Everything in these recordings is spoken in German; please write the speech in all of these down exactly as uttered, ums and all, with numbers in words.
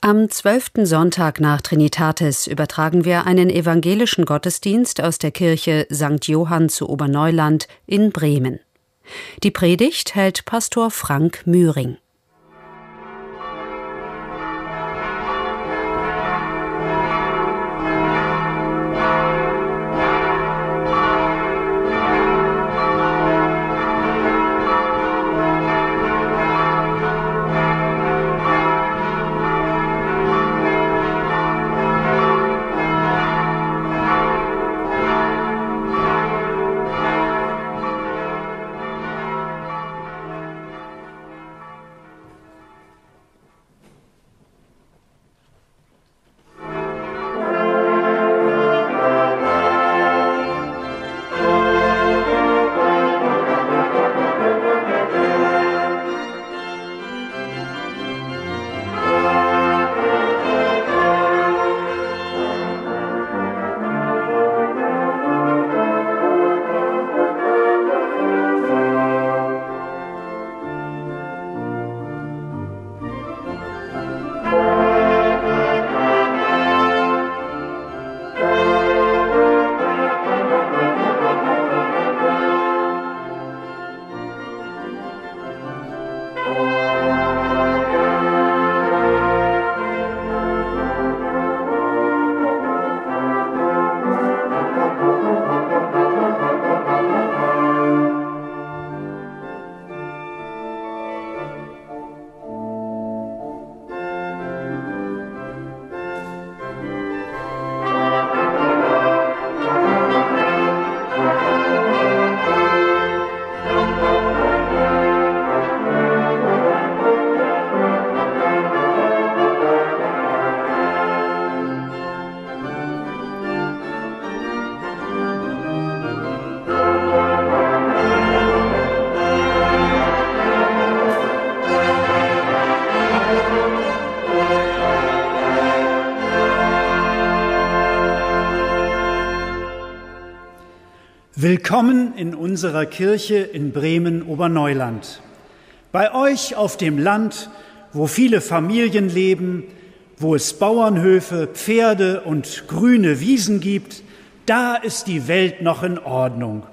Am zwölften Sonntag nach Trinitatis übertragen wir einen evangelischen Gottesdienst aus der Kirche Sankt Johann zu Oberneuland in Bremen. Die Predigt hält Pastor Frank Mühring. Willkommen in unserer Kirche in Bremen-Oberneuland. Bei euch auf dem Land, wo viele Familien leben, wo es Bauernhöfe, Pferde und grüne Wiesen gibt, da ist die Welt noch in Ordnung.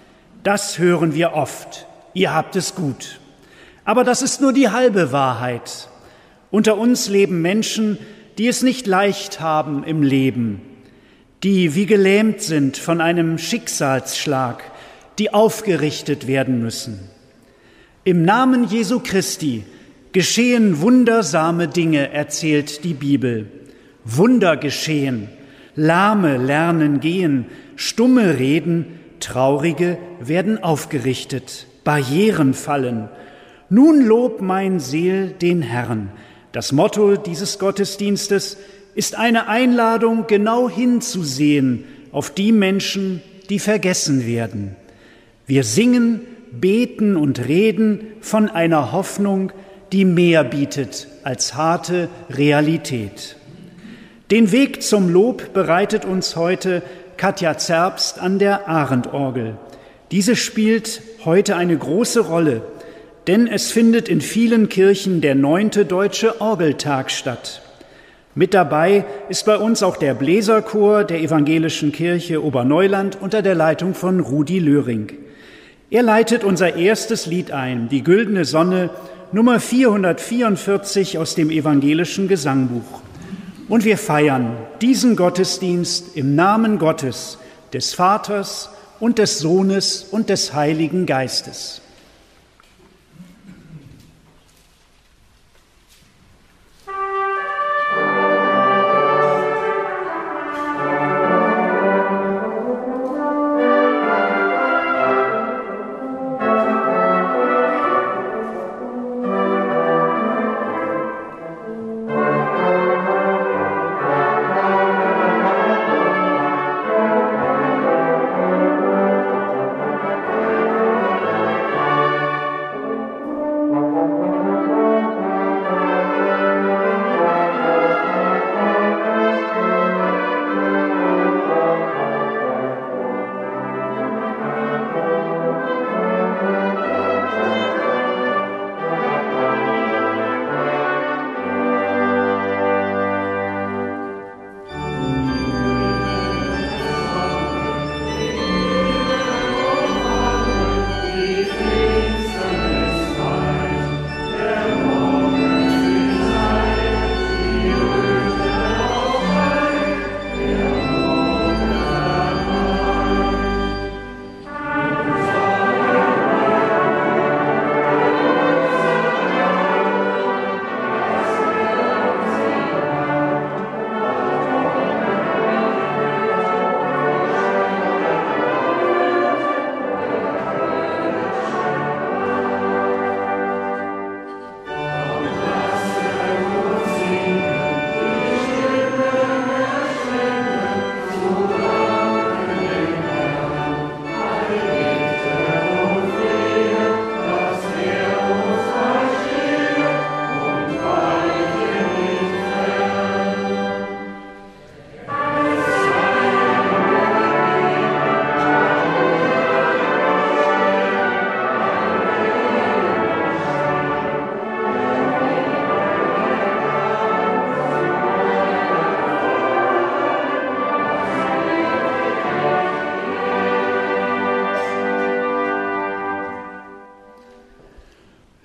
Das hören wir oft. Ihr habt es gut. Aber das ist nur die halbe Wahrheit. Unter uns leben Menschen, die es nicht leicht haben im Leben, die wie gelähmt sind von einem Schicksalsschlag, die aufgerichtet werden müssen. Im Namen Jesu Christi geschehen wundersame Dinge, erzählt die Bibel. Wunder geschehen, Lahme lernen gehen, Stumme reden, Traurige werden aufgerichtet, Barrieren fallen. Nun lob mein Seel den Herrn. Das Motto dieses Gottesdienstes ist eine Einladung, genau hinzusehen auf die Menschen, die vergessen werden. Wir singen, beten und reden von einer Hoffnung, die mehr bietet als harte Realität. Den Weg zum Lob bereitet uns heute Katja Zerbst an der Arendtorgel. Diese spielt heute eine große Rolle, denn es findet in vielen Kirchen der neunte Deutsche Orgeltag statt. Mit dabei ist bei uns auch der Bläserchor der Evangelischen Kirche Oberneuland unter der Leitung von Rudi Löhring. Er leitet unser erstes Lied ein, die Güldene Sonne, Nummer vierhundertvierundvierzig aus dem Evangelischen Gesangbuch. Und wir feiern diesen Gottesdienst im Namen Gottes, des Vaters und des Sohnes und des Heiligen Geistes. Thank you.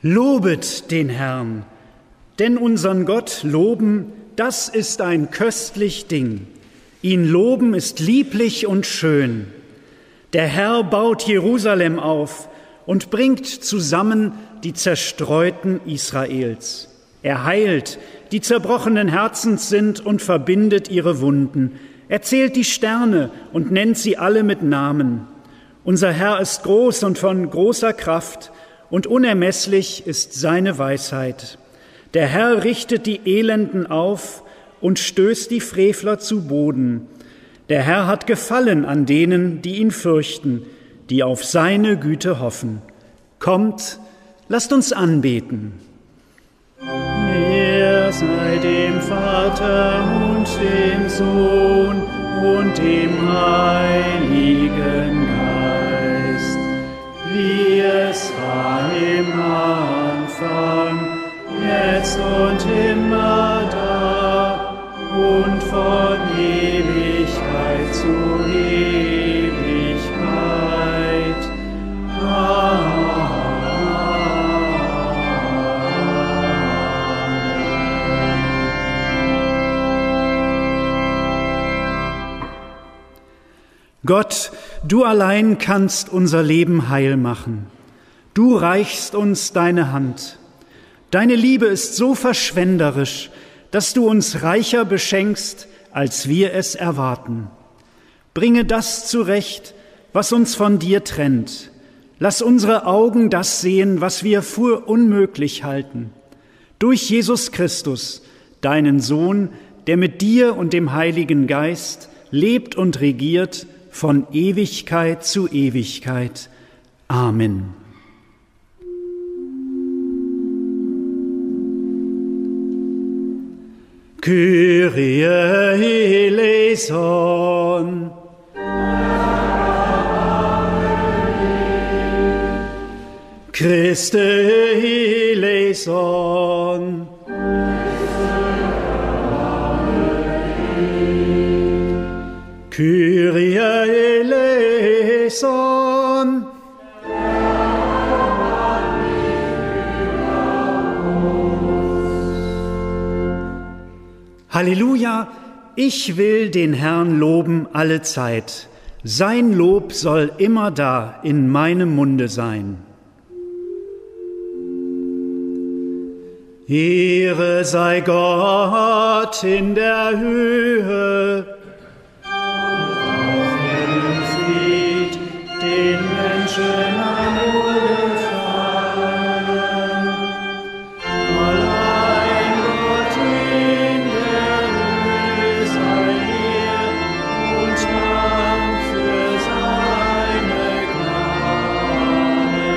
Lobet den Herrn, denn unseren Gott loben, das ist ein köstlich Ding. Ihn loben ist lieblich und schön. Der Herr baut Jerusalem auf und bringt zusammen die Zerstreuten Israels. Er heilt, die zerbrochenen Herzens sind, und verbindet ihre Wunden. Er zählt die Sterne und nennt sie alle mit Namen. Unser Herr ist groß und von großer Kraft, und unermesslich ist seine Weisheit. Der Herr richtet die Elenden auf und stößt die Frevler zu Boden. Der Herr hat Gefallen an denen, die ihn fürchten, die auf seine Güte hoffen. Kommt, lasst uns anbeten. Ehre sei dem Vater und dem Sohn und dem Heiligen Geist, wie es war im Anfang, jetzt und immer da und von Ewigkeit zu Ewigkeit. Amen. Gott, du allein kannst unser Leben heil machen. Du reichst uns deine Hand. Deine Liebe ist so verschwenderisch, dass du uns reicher beschenkst, als wir es erwarten. Bringe das zurecht, was uns von dir trennt. Lass unsere Augen das sehen, was wir für unmöglich halten. Durch Jesus Christus, deinen Sohn, der mit dir und dem Heiligen Geist lebt und regiert von Ewigkeit zu Ewigkeit. Amen. Kyrie eleison. Christe eleison. Kyrie eleison. Halleluja, ich will den Herrn loben alle Zeit. Sein Lob soll immer da in meinem Munde sein. Ehre sei Gott in der Höhe, auf dem Fried den Menschen am Wohlgefallen. Allein Gott in der Höhe sei Ehr und Dank für seine Gnade.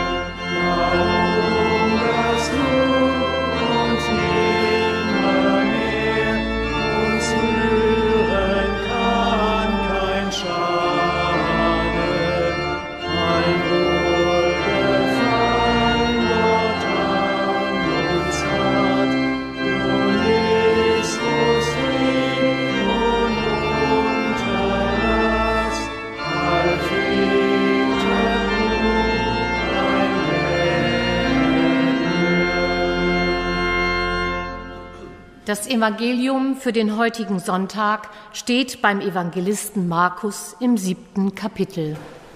Warum das du und nimmer mehr uns rühren kann kein Schade, ein Wohlgefallen Gott an uns hat, nun ist uns Frieden und Unterlass, all Friede dein Das Evangelium für den heutigen Sonntag steht beim Evangelisten Markus im siebten Kapitel.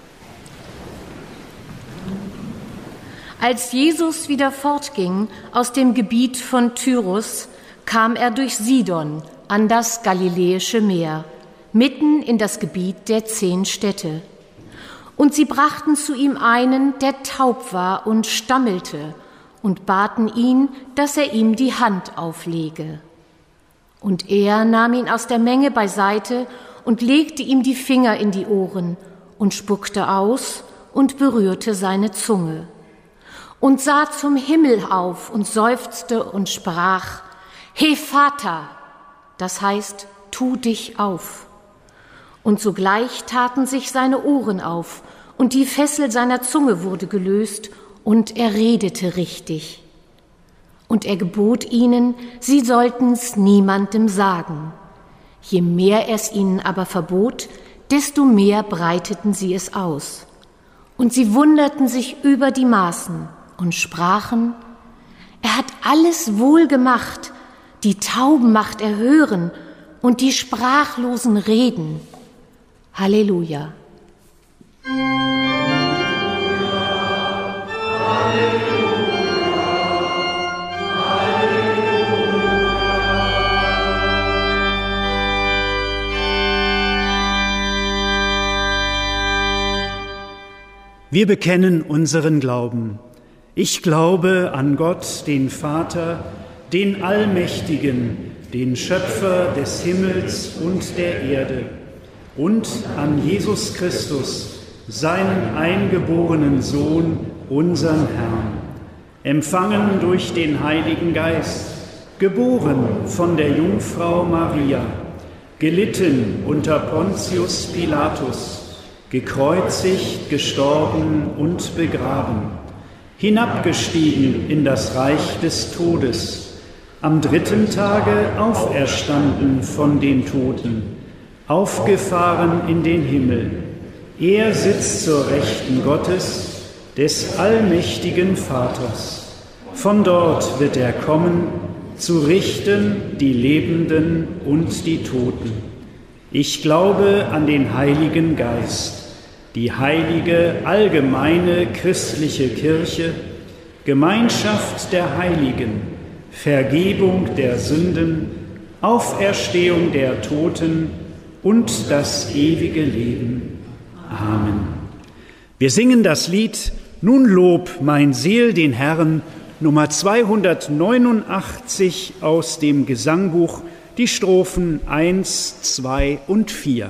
Als Jesus wieder fortging aus dem Gebiet von Tyrus, kam er durch Sidon an das Galiläische Meer, mitten in das Gebiet der zehn Städte. Und sie brachten zu ihm einen, der taub war und stammelte, und baten ihn, dass er ihm die Hand auflege. Und er nahm ihn aus der Menge beiseite und legte ihm die Finger in die Ohren und spuckte aus und berührte seine Zunge. Und sah zum Himmel auf und seufzte und sprach: Hephata, das heißt, tu dich auf. Und sogleich taten sich seine Ohren auf, und die Fessel seiner Zunge wurde gelöst, und er redete richtig. Und er gebot ihnen, sie sollten's niemandem sagen. Je mehr er es ihnen aber verbot, desto mehr breiteten sie es aus. Und sie wunderten sich über die Maßen und sprachen: Er hat alles wohl gemacht, die Tauben macht er hören und die Sprachlosen reden. Halleluja. Wir bekennen unseren Glauben. Ich glaube an Gott, den Vater, den Allmächtigen, den Schöpfer des Himmels und der Erde, und an Jesus Christus, seinen eingeborenen Sohn, unseren Herrn, empfangen durch den Heiligen Geist, geboren von der Jungfrau Maria, gelitten unter Pontius Pilatus, gekreuzigt, gestorben und begraben, hinabgestiegen in das Reich des Todes, am dritten Tage auferstanden von den Toten, aufgefahren in den Himmel. Er sitzt zur Rechten Gottes, des allmächtigen Vaters. Von dort wird er kommen, zu richten die Lebenden und die Toten. Ich glaube an den Heiligen Geist, die heilige, allgemeine christliche Kirche, Gemeinschaft der Heiligen, Vergebung der Sünden, Auferstehung der Toten und das ewige Leben. Amen. Wir singen das Lied Nun lob mein Seel den Herrn, Nummer zweihundertneunundachtzig aus dem Gesangbuch, die Strophen eins, zwei und vier.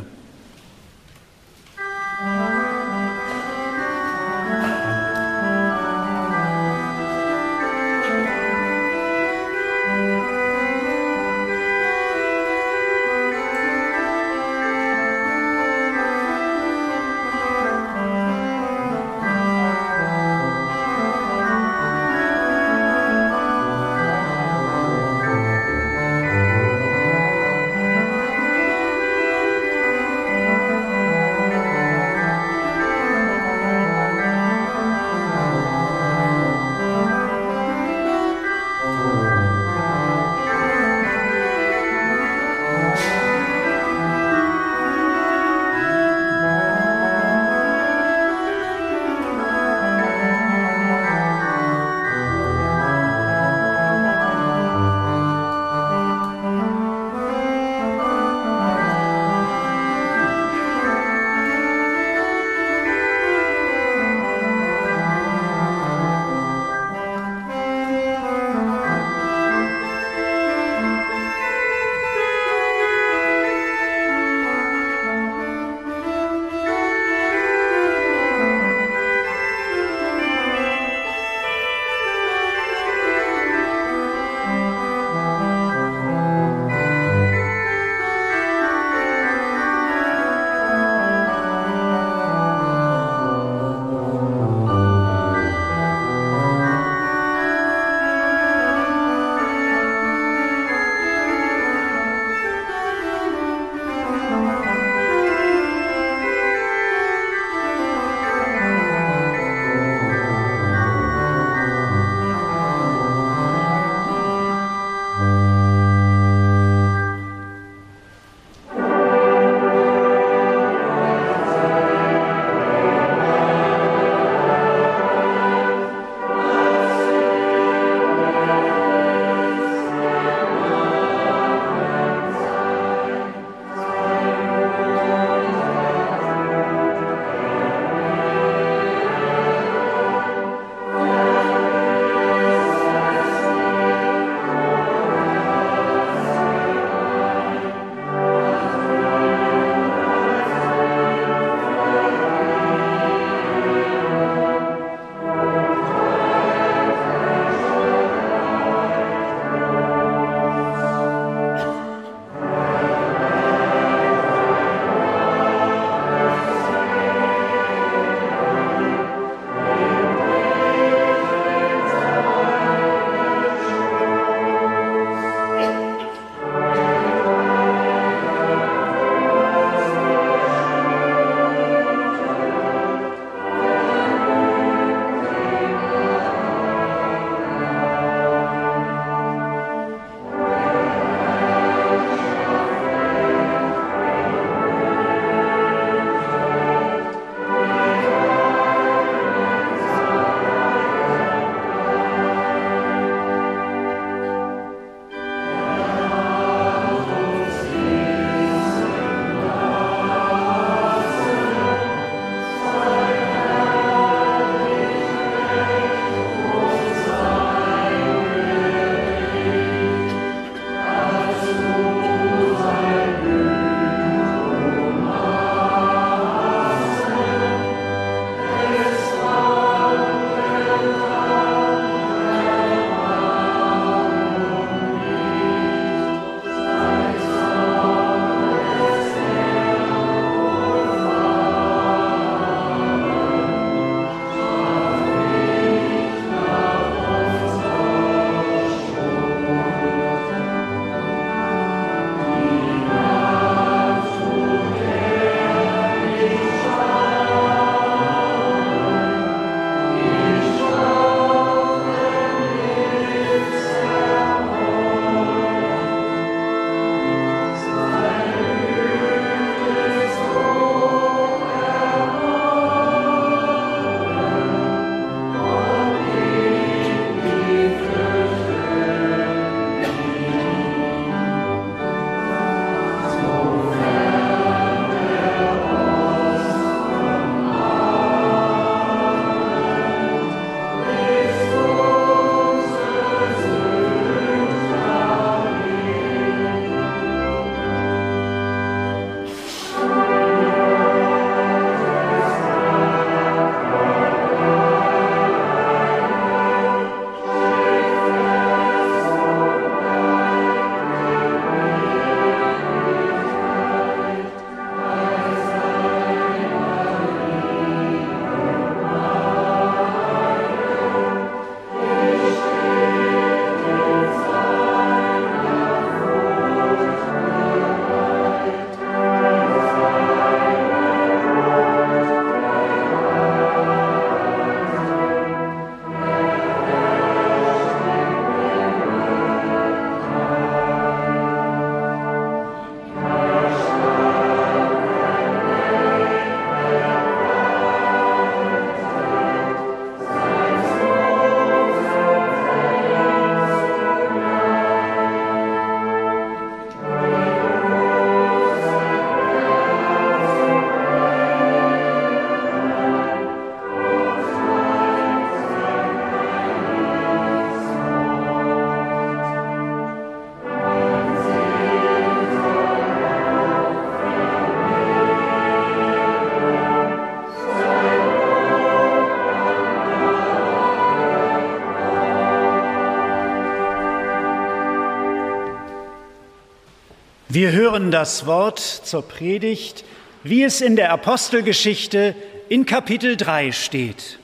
Wir hören das Wort zur Predigt, wie es in der Apostelgeschichte in Kapitel drei steht.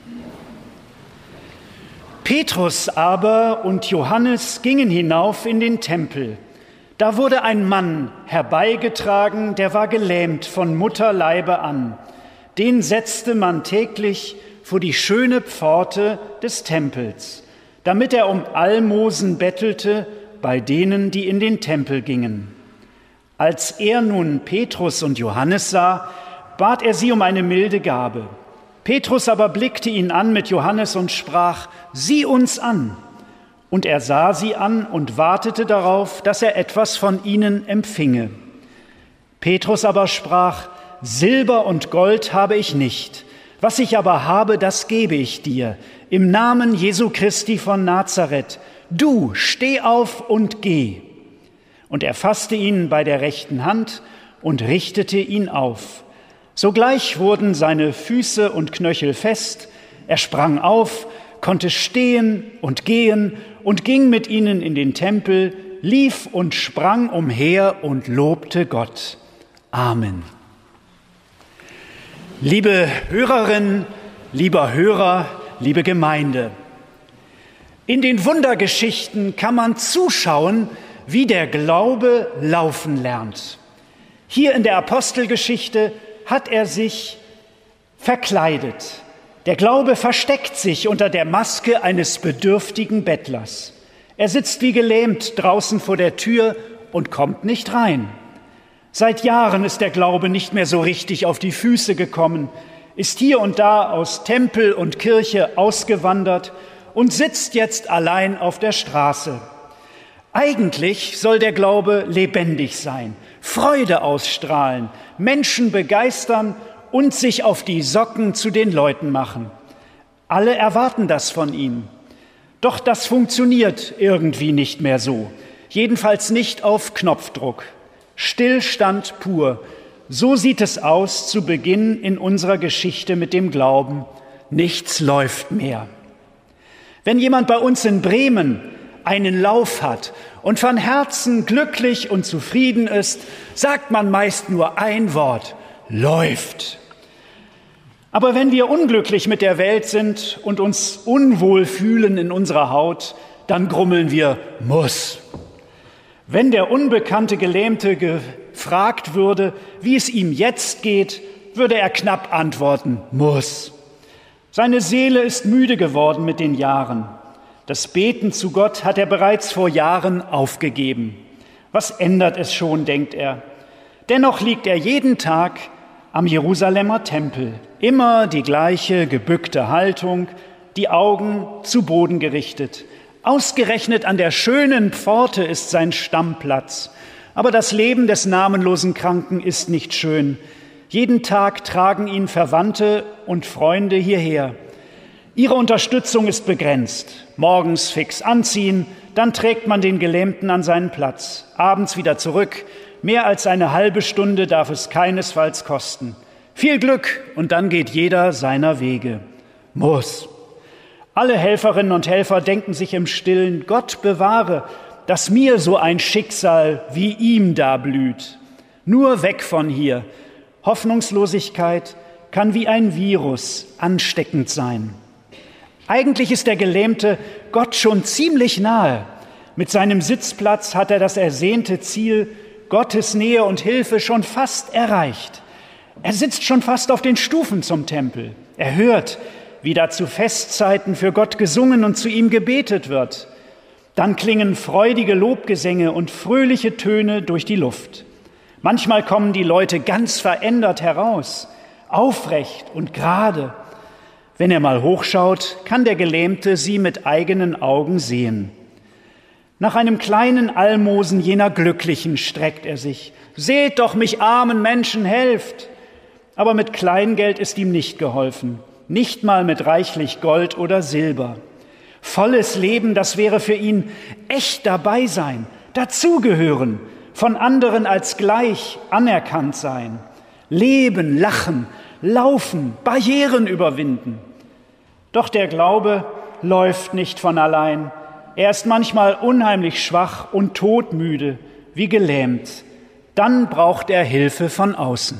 Petrus aber und Johannes gingen hinauf in den Tempel. Da wurde ein Mann herbeigetragen, der war gelähmt von Mutterleibe an. Den setzte man täglich vor die schöne Pforte des Tempels, damit er um Almosen bettelte bei denen, die in den Tempel gingen. Als er nun Petrus und Johannes sah, bat er sie um eine milde Gabe. Petrus aber blickte ihn an mit Johannes und sprach: Sieh uns an. Und er sah sie an und wartete darauf, dass er etwas von ihnen empfinge. Petrus aber sprach: Silber und Gold habe ich nicht. Was ich aber habe, das gebe ich dir. Im Namen Jesu Christi von Nazareth. Du, steh auf und geh. Und er fasste ihn bei der rechten Hand und richtete ihn auf. Sogleich wurden seine Füße und Knöchel fest. Er sprang auf, konnte stehen und gehen und ging mit ihnen in den Tempel, lief und sprang umher und lobte Gott. Amen. Liebe Hörerinnen, lieber Hörer, liebe Gemeinde, in den Wundergeschichten kann man zuschauen, wie der Glaube laufen lernt. Hier in der Apostelgeschichte hat er sich verkleidet. Der Glaube versteckt sich unter der Maske eines bedürftigen Bettlers. Er sitzt wie gelähmt draußen vor der Tür und kommt nicht rein. Seit Jahren ist der Glaube nicht mehr so richtig auf die Füße gekommen, ist hier und da aus Tempel und Kirche ausgewandert und sitzt jetzt allein auf der Straße. Eigentlich soll der Glaube lebendig sein, Freude ausstrahlen, Menschen begeistern und sich auf die Socken zu den Leuten machen. Alle erwarten das von ihm. Doch das funktioniert irgendwie nicht mehr so. Jedenfalls nicht auf Knopfdruck. Stillstand pur. So sieht es aus zu Beginn in unserer Geschichte mit dem Glauben. Nichts läuft mehr. Wenn jemand bei uns in Bremen einen Lauf hat und von Herzen glücklich und zufrieden ist, sagt man meist nur ein Wort: läuft. Aber wenn wir unglücklich mit der Welt sind und uns unwohl fühlen in unserer Haut, dann grummeln wir: muss. Wenn der unbekannte Gelähmte gefragt würde, wie es ihm jetzt geht, würde er knapp antworten: muss. Seine Seele ist müde geworden mit den Jahren. Das Beten zu Gott hat er bereits vor Jahren aufgegeben. Was ändert es schon, denkt er. Dennoch liegt er jeden Tag am Jerusalemer Tempel. Immer die gleiche gebückte Haltung, die Augen zu Boden gerichtet. Ausgerechnet an der schönen Pforte ist sein Stammplatz. Aber das Leben des namenlosen Kranken ist nicht schön. Jeden Tag tragen ihn Verwandte und Freunde hierher. Ihre Unterstützung ist begrenzt. Morgens fix anziehen, dann trägt man den Gelähmten an seinen Platz. Abends wieder zurück. Mehr als eine halbe Stunde darf es keinesfalls kosten. Viel Glück und dann geht jeder seiner Wege. Muss. Alle Helferinnen und Helfer denken sich im Stillen: Gott bewahre, dass mir so ein Schicksal wie ihm da blüht. Nur weg von hier. Hoffnungslosigkeit kann wie ein Virus ansteckend sein. Eigentlich ist der Gelähmte Gott schon ziemlich nahe. Mit seinem Sitzplatz hat er das ersehnte Ziel, Gottes Nähe und Hilfe, schon fast erreicht. Er sitzt schon fast auf den Stufen zum Tempel. Er hört, wie da zu Festzeiten für Gott gesungen und zu ihm gebetet wird. Dann klingen freudige Lobgesänge und fröhliche Töne durch die Luft. Manchmal kommen die Leute ganz verändert heraus, aufrecht und gerade. Wenn er mal hochschaut, kann der Gelähmte sie mit eigenen Augen sehen. Nach einem kleinen Almosen jener Glücklichen streckt er sich. Seht doch, mich armen Menschen helft! Aber mit Kleingeld ist ihm nicht geholfen, nicht mal mit reichlich Gold oder Silber. Volles Leben, das wäre für ihn echt dabei sein, dazugehören, von anderen als gleich anerkannt sein. Leben, lachen, laufen, Barrieren überwinden. Doch der Glaube läuft nicht von allein. Er ist manchmal unheimlich schwach und todmüde, wie gelähmt, dann braucht er Hilfe von außen.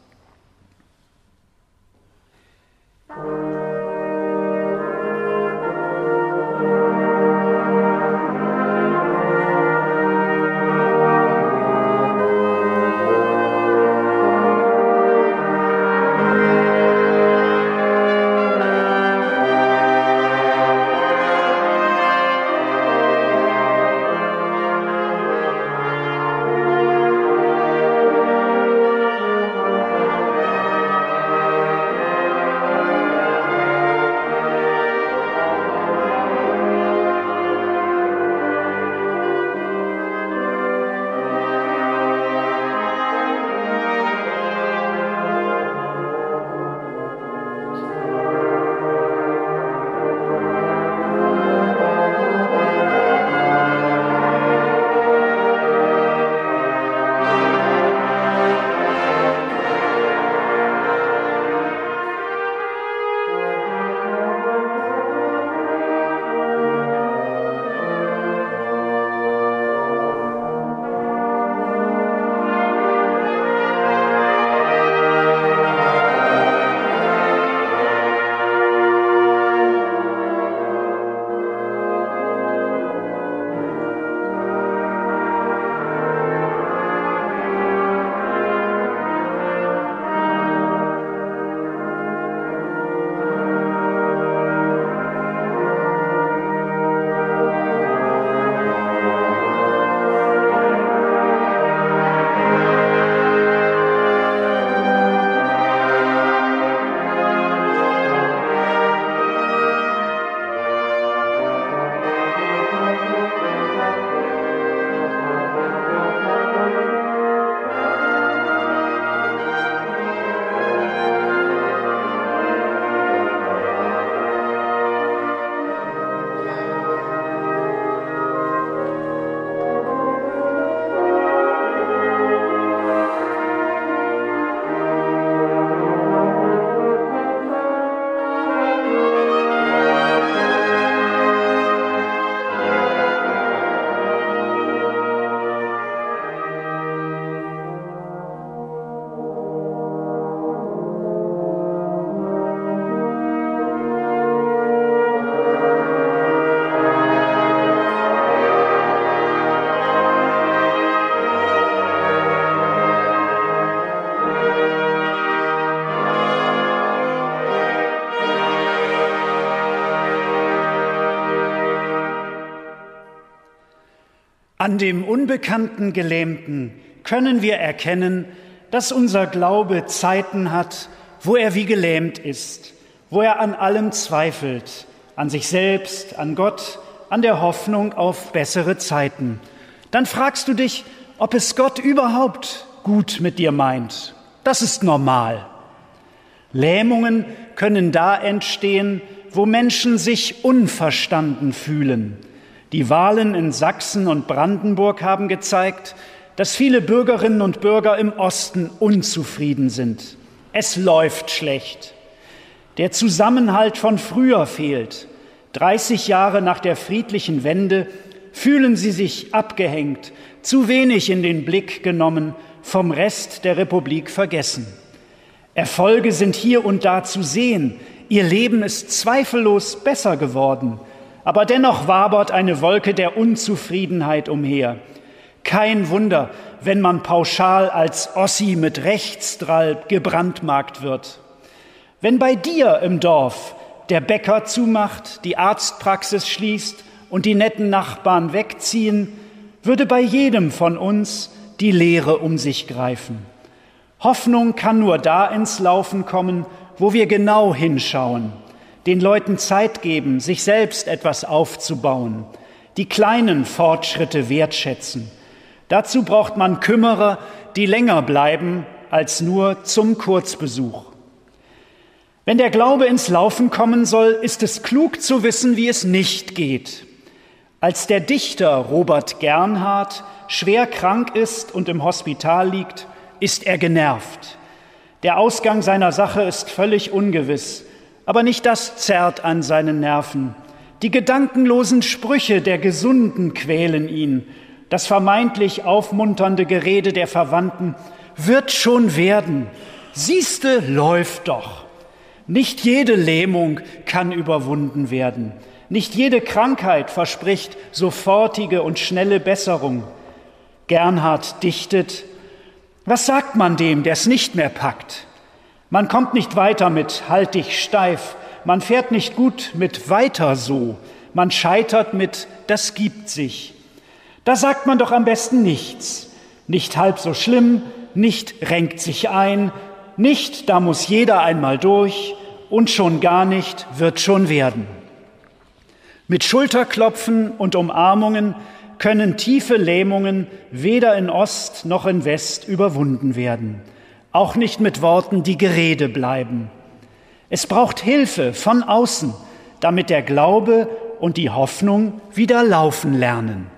An dem unbekannten Gelähmten können wir erkennen, dass unser Glaube Zeiten hat, wo er wie gelähmt ist, wo er an allem zweifelt, an sich selbst, an Gott, an der Hoffnung auf bessere Zeiten. Dann fragst du dich, ob es Gott überhaupt gut mit dir meint. Das ist normal. Lähmungen können da entstehen, wo Menschen sich unverstanden fühlen. Die Wahlen in Sachsen und Brandenburg haben gezeigt, dass viele Bürgerinnen und Bürger im Osten unzufrieden sind. Es läuft schlecht. Der Zusammenhalt von früher fehlt. dreißig Jahre nach der friedlichen Wende fühlen sie sich abgehängt, zu wenig in den Blick genommen, vom Rest der Republik vergessen. Erfolge sind hier und da zu sehen. Ihr Leben ist zweifellos besser geworden. Aber dennoch wabert eine Wolke der Unzufriedenheit umher. Kein Wunder, wenn man pauschal als Ossi mit Rechtsdrall gebrandmarkt wird. Wenn bei dir im Dorf der Bäcker zumacht, die Arztpraxis schließt und die netten Nachbarn wegziehen, würde bei jedem von uns die Leere um sich greifen. Hoffnung kann nur da ins Laufen kommen, wo wir genau hinschauen, den Leuten Zeit geben, sich selbst etwas aufzubauen, die kleinen Fortschritte wertschätzen. Dazu braucht man Kümmerer, die länger bleiben als nur zum Kurzbesuch. Wenn der Glaube ins Laufen kommen soll, ist es klug zu wissen, wie es nicht geht. Als der Dichter Robert Gernhardt schwer krank ist und im Hospital liegt, ist er genervt. Der Ausgang seiner Sache ist völlig ungewiss. Aber nicht das zerrt an seinen Nerven. Die gedankenlosen Sprüche der Gesunden quälen ihn. Das vermeintlich aufmunternde Gerede der Verwandten wird schon werden. Siehste, läuft doch. Nicht jede Lähmung kann überwunden werden. Nicht jede Krankheit verspricht sofortige und schnelle Besserung. Gernhard dichtet: Was sagt man dem, der's nicht mehr packt? Man kommt nicht weiter mit halt dich steif, man fährt nicht gut mit weiter so, man scheitert mit das gibt sich. Da sagt man doch am besten nichts, nicht halb so schlimm, nicht renkt sich ein, nicht da muss jeder einmal durch und schon gar nicht wird schon werden. Mit Schulterklopfen und Umarmungen können tiefe Lähmungen weder in Ost noch in West überwunden werden. Auch nicht mit Worten, die Gerede bleiben. Es braucht Hilfe von außen, damit der Glaube und die Hoffnung wieder laufen lernen.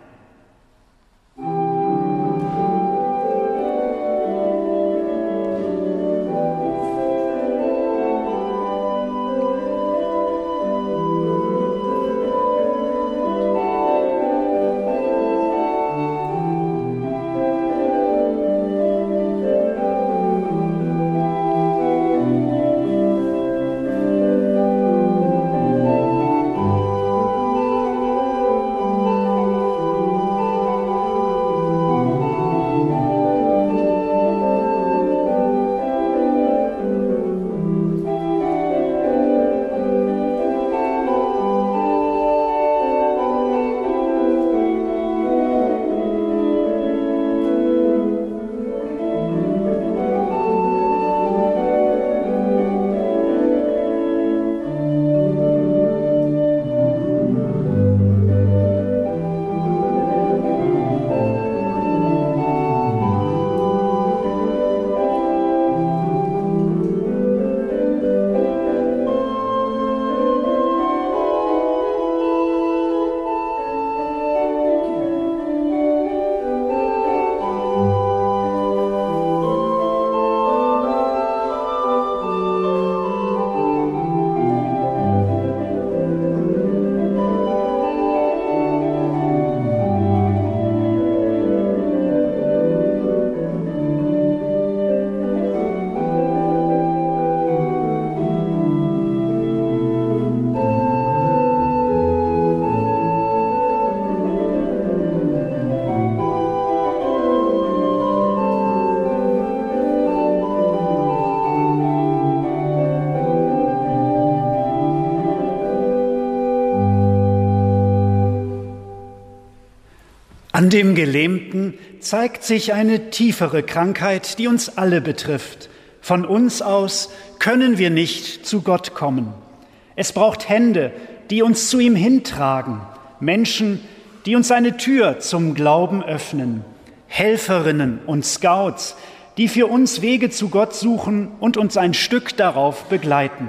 An dem Gelähmten zeigt sich eine tiefere Krankheit, die uns alle betrifft. Von uns aus können wir nicht zu Gott kommen. Es braucht Hände, die uns zu ihm hintragen, Menschen, die uns eine Tür zum Glauben öffnen, Helferinnen und Scouts, die für uns Wege zu Gott suchen und uns ein Stück darauf begleiten.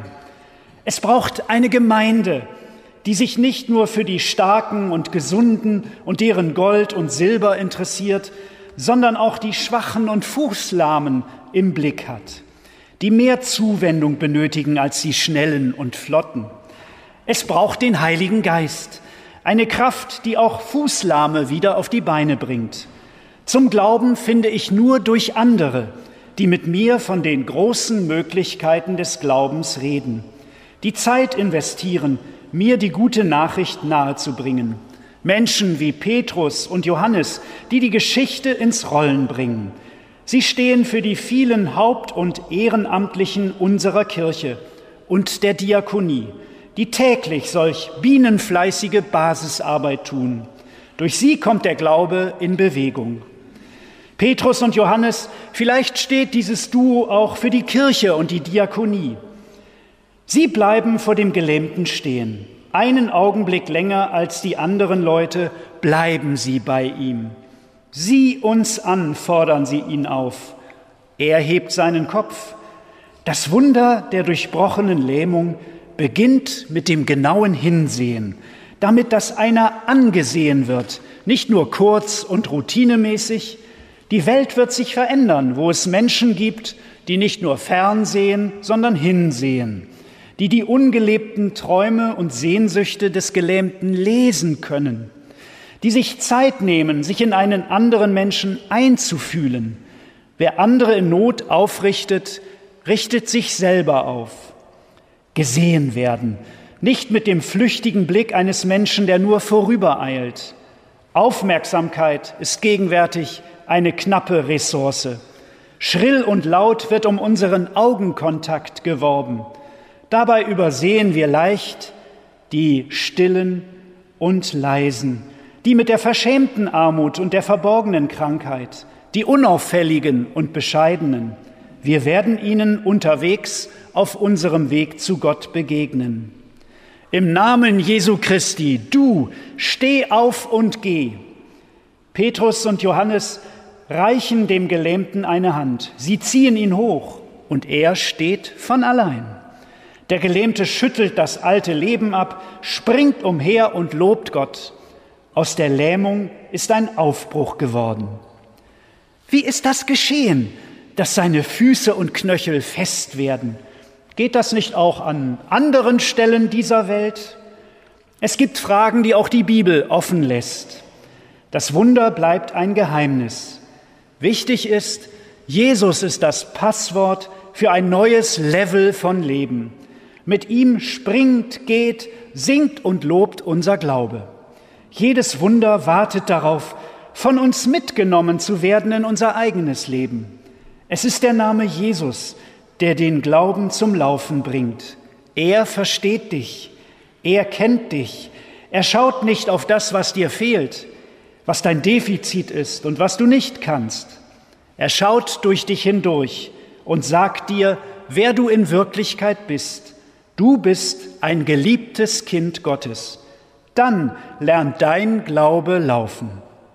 Es braucht eine Gemeinde, die sich nicht nur für die Starken und Gesunden und deren Gold und Silber interessiert, sondern auch die Schwachen und Fußlahmen im Blick hat, die mehr Zuwendung benötigen als die Schnellen und Flotten. Es braucht den Heiligen Geist, eine Kraft, die auch Fußlahme wieder auf die Beine bringt. Zum Glauben finde ich nur durch andere, die mit mir von den großen Möglichkeiten des Glaubens reden, die Zeit investieren, mir die gute Nachricht nahezubringen. Menschen wie Petrus und Johannes, die die Geschichte ins Rollen bringen. Sie stehen für die vielen Haupt- und Ehrenamtlichen unserer Kirche und der Diakonie, die täglich solch bienenfleißige Basisarbeit tun. Durch sie kommt der Glaube in Bewegung. Petrus und Johannes, vielleicht steht dieses Duo auch für die Kirche und die Diakonie. Sie bleiben vor dem Gelähmten stehen. Einen Augenblick länger als die anderen Leute bleiben sie bei ihm. Sieh uns an, fordern sie ihn auf. Er hebt seinen Kopf. Das Wunder der durchbrochenen Lähmung beginnt mit dem genauen Hinsehen, damit das einer angesehen wird, nicht nur kurz und routinemäßig. Die Welt wird sich verändern, wo es Menschen gibt, die nicht nur fernsehen, sondern hinsehen, die die ungelebten Träume und Sehnsüchte des Gelähmten lesen können, die sich Zeit nehmen, sich in einen anderen Menschen einzufühlen. Wer andere in Not aufrichtet, richtet sich selber auf. Gesehen werden, nicht mit dem flüchtigen Blick eines Menschen, der nur vorübereilt. Aufmerksamkeit ist gegenwärtig eine knappe Ressource. Schrill und laut wird um unseren Augenkontakt geworben. Dabei übersehen wir leicht die Stillen und Leisen, die mit der verschämten Armut und der verborgenen Krankheit, die Unauffälligen und Bescheidenen. Wir werden ihnen unterwegs auf unserem Weg zu Gott begegnen. Im Namen Jesu Christi, du, steh auf und geh. Petrus und Johannes reichen dem Gelähmten eine Hand. Sie ziehen ihn hoch und er steht von allein. Der Gelähmte schüttelt das alte Leben ab, springt umher und lobt Gott. Aus der Lähmung ist ein Aufbruch geworden. Wie ist das geschehen, dass seine Füße und Knöchel fest werden? Geht das nicht auch an anderen Stellen dieser Welt? Es gibt Fragen, die auch die Bibel offen lässt. Das Wunder bleibt ein Geheimnis. Wichtig ist, Jesus ist das Passwort für ein neues Level von Leben. Mit ihm springt, geht, singt und lobt unser Glaube. Jedes Wunder wartet darauf, von uns mitgenommen zu werden in unser eigenes Leben. Es ist der Name Jesus, der den Glauben zum Laufen bringt. Er versteht dich, er kennt dich. Er schaut nicht auf das, was dir fehlt, was dein Defizit ist und was du nicht kannst. Er schaut durch dich hindurch und sagt dir, wer du in Wirklichkeit bist. Du bist ein geliebtes Kind Gottes. Dann lernt dein Glaube laufen.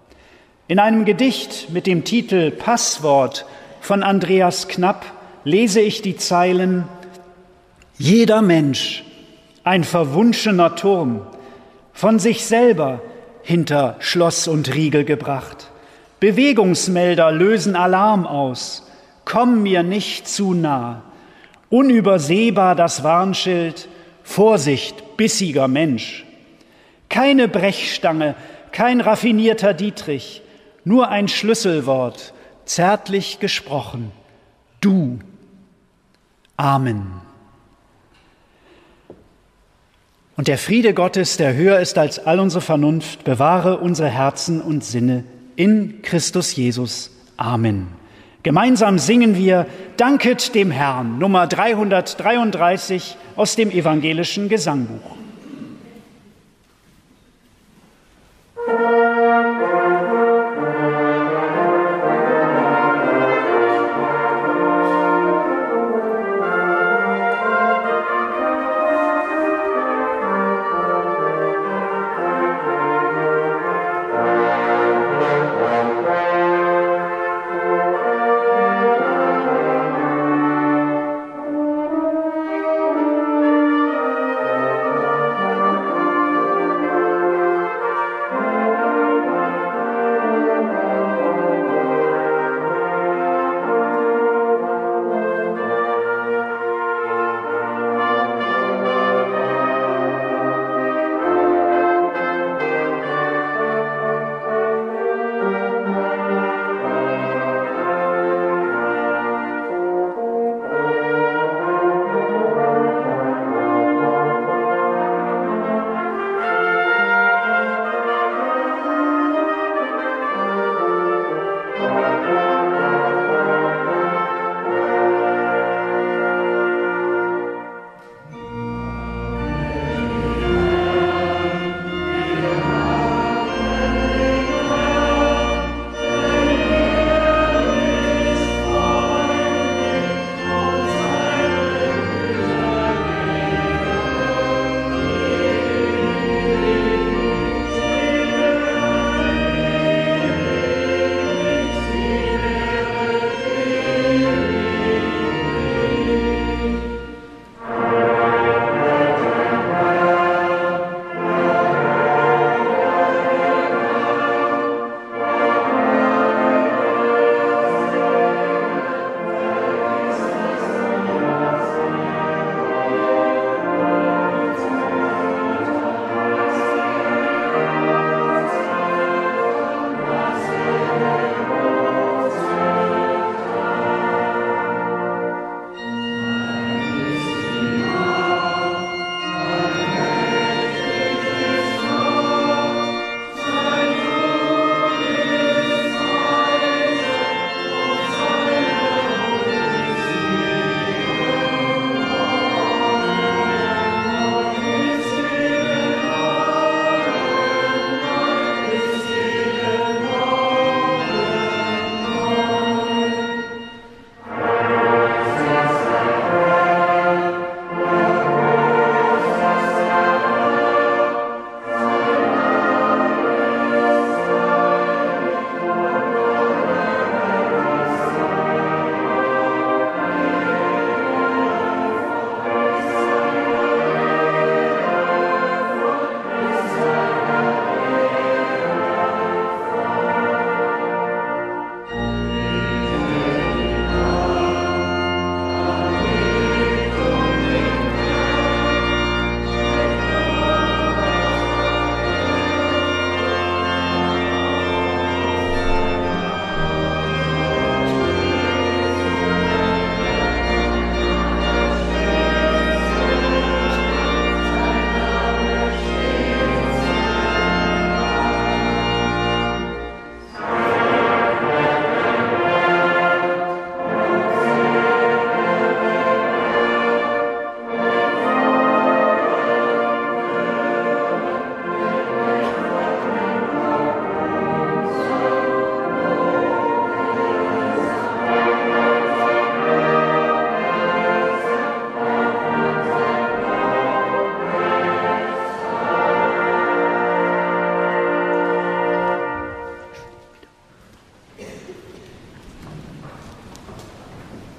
In einem Gedicht mit dem Titel Passwort von Andreas Knapp lese ich die Zeilen: Jeder Mensch, ein verwunschener Turm, von sich selber hinter Schloss und Riegel gebracht. Bewegungsmelder lösen Alarm aus. Komm mir nicht zu nah. Unübersehbar das Warnschild. Vorsicht, bissiger Mensch. Keine Brechstange, kein raffinierter Dietrich, nur ein Schlüsselwort, zärtlich gesprochen. Du. Amen. Und der Friede Gottes, der höher ist als all unsere Vernunft, bewahre unsere Herzen und Sinne in Christus Jesus. Amen. Gemeinsam singen wir Danket dem Herrn, Nummer dreihundertdreiunddreißig aus dem evangelischen Gesangbuch.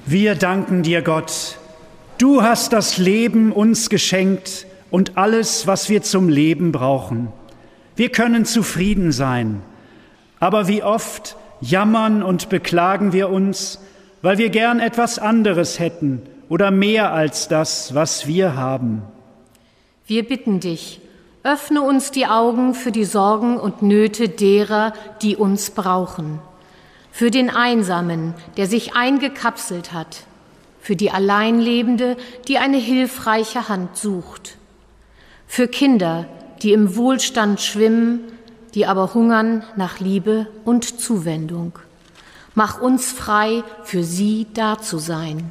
Wir danken dir, Gott. Du hast das Leben uns geschenkt und alles, was wir zum Leben brauchen. Wir können zufrieden sein. Aber wie oft jammern und beklagen wir uns, weil wir gern etwas anderes hätten oder mehr als das, was wir haben. Wir bitten dich, öffne uns die Augen für die Sorgen und Nöte derer, die uns brauchen. Für den Einsamen, der sich eingekapselt hat. Für die Alleinlebende, die eine hilfreiche Hand sucht. Für Kinder, die im Wohlstand schwimmen, die aber hungern nach Liebe und Zuwendung. Mach uns frei, für sie da zu sein.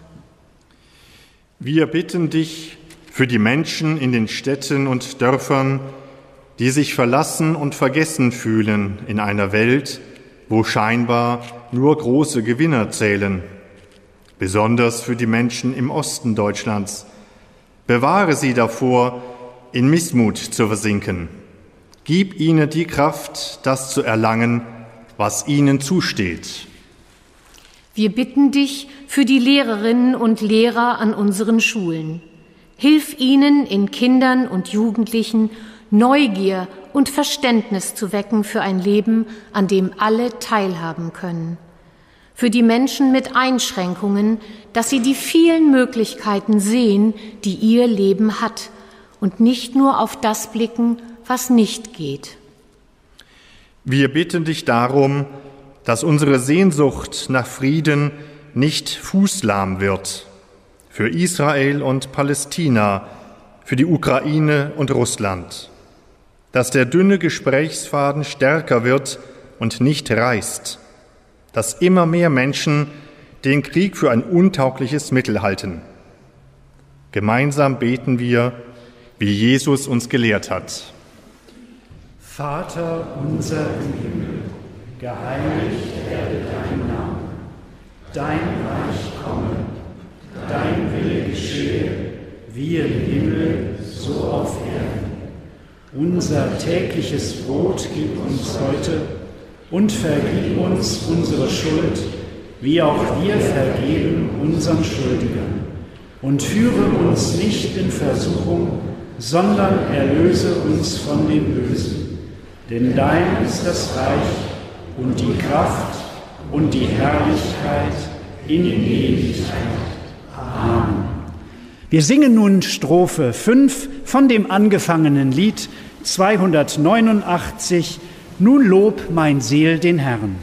Wir bitten dich für die Menschen in den Städten und Dörfern, die sich verlassen und vergessen fühlen in einer Welt, wo scheinbar nur große Gewinner zählen. Besonders für die Menschen im Osten Deutschlands. Bewahre sie davor, in Missmut zu versinken. Gib ihnen die Kraft, das zu erlangen, was ihnen zusteht. Wir bitten dich für die Lehrerinnen und Lehrer an unseren Schulen. Hilf ihnen, in Kindern und Jugendlichen Neugier und Verständnis zu wecken für ein Leben, an dem alle teilhaben können. Für die Menschen mit Einschränkungen, dass sie die vielen Möglichkeiten sehen, die ihr Leben hat und nicht nur auf das blicken, was nicht geht. Wir bitten dich darum, dass unsere Sehnsucht nach Frieden nicht fußlahm wird. Für Israel und Palästina, für die Ukraine und Russland. Dass der dünne Gesprächsfaden stärker wird und nicht reißt. Dass immer mehr Menschen den Krieg für ein untaugliches Mittel halten. Gemeinsam beten wir, wie Jesus uns gelehrt hat. Vater unser im Himmel, geheiligt werde dein Name. Dein Reich komme, dein Wille geschehe, wie im Himmel, so auf Erden. Unser tägliches Brot gib uns heute und vergib uns unsere Schuld, wie auch wir vergeben unseren Schuldigern. Und führe uns nicht in Versuchung, sondern erlöse uns von dem Bösen. Denn dein ist das Reich und die Kraft und die Herrlichkeit in Ewigkeit. Amen. Wir singen nun Strophe fünf von dem angefangenen Lied zweihundertneunundachtzig, Nun lob mein Seel den Herrn.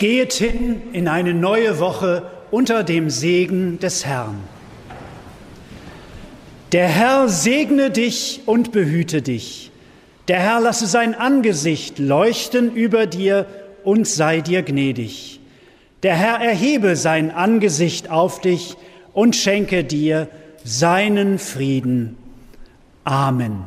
Gehet hin in eine neue Woche unter dem Segen des Herrn. Der Herr segne dich und behüte dich. Der Herr lasse sein Angesicht leuchten über dir und sei dir gnädig. Der Herr erhebe sein Angesicht auf dich und schenke dir seinen Frieden. Amen.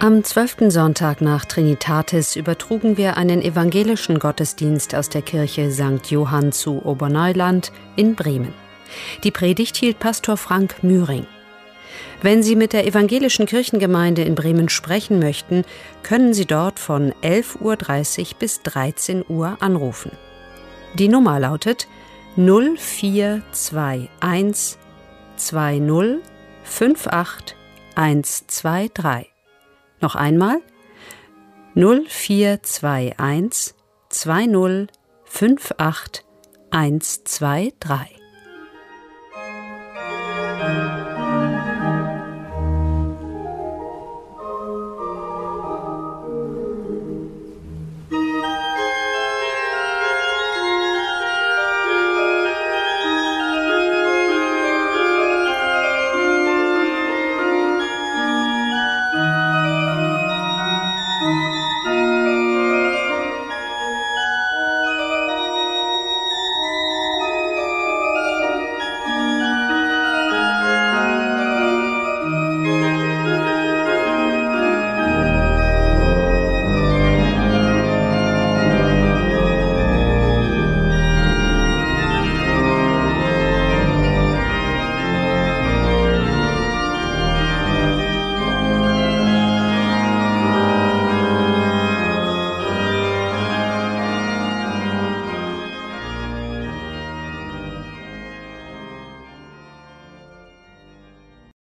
Am zwölften Sonntag nach Trinitatis übertrugen wir einen evangelischen Gottesdienst aus der Kirche Sankt Johann zu Oberneuland in Bremen. Die Predigt hielt Pastor Frank Mühring. Wenn Sie mit der evangelischen Kirchengemeinde in Bremen sprechen möchten, können Sie dort von elf Uhr dreißig bis dreizehn Uhr anrufen. Die Nummer lautet null vier zwei eins zwei null fünf acht eins zwei drei. Noch einmal null vier zwei eins zwei null fünf acht eins zwei drei.